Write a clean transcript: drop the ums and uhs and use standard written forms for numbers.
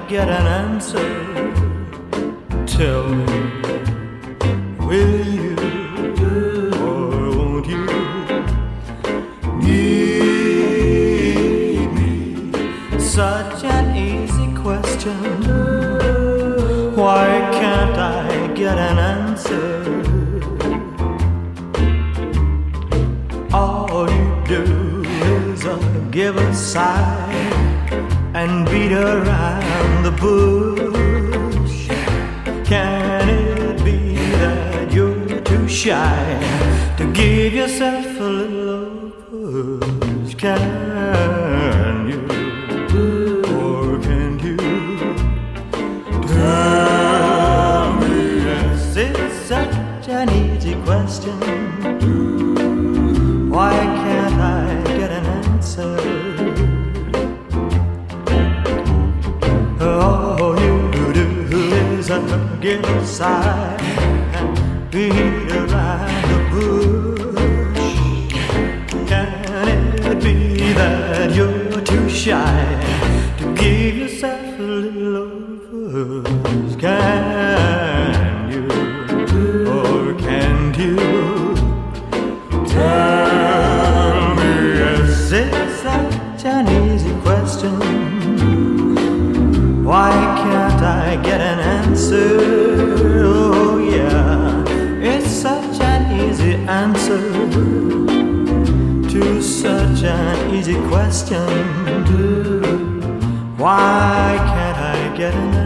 get an answer? Tell me, will you or won't you give me such an easy question? Why can't I get an answer? All you do is give a sigh and beat around the bush. Can it be that you're too shy to give yourself a little push? Can you or can't you tell me? Yes, it's such an easy question. Why can't I get an answer? All you do is give a sigh and beat around the bush. Can it be that you're too shy to give yourself a little push? Can you or can't you tell me? Yes, it's such an easy question. Why can't I get an answer? Oh yeah, it's such an easy answer to such an easy question. Why can't I get an answer?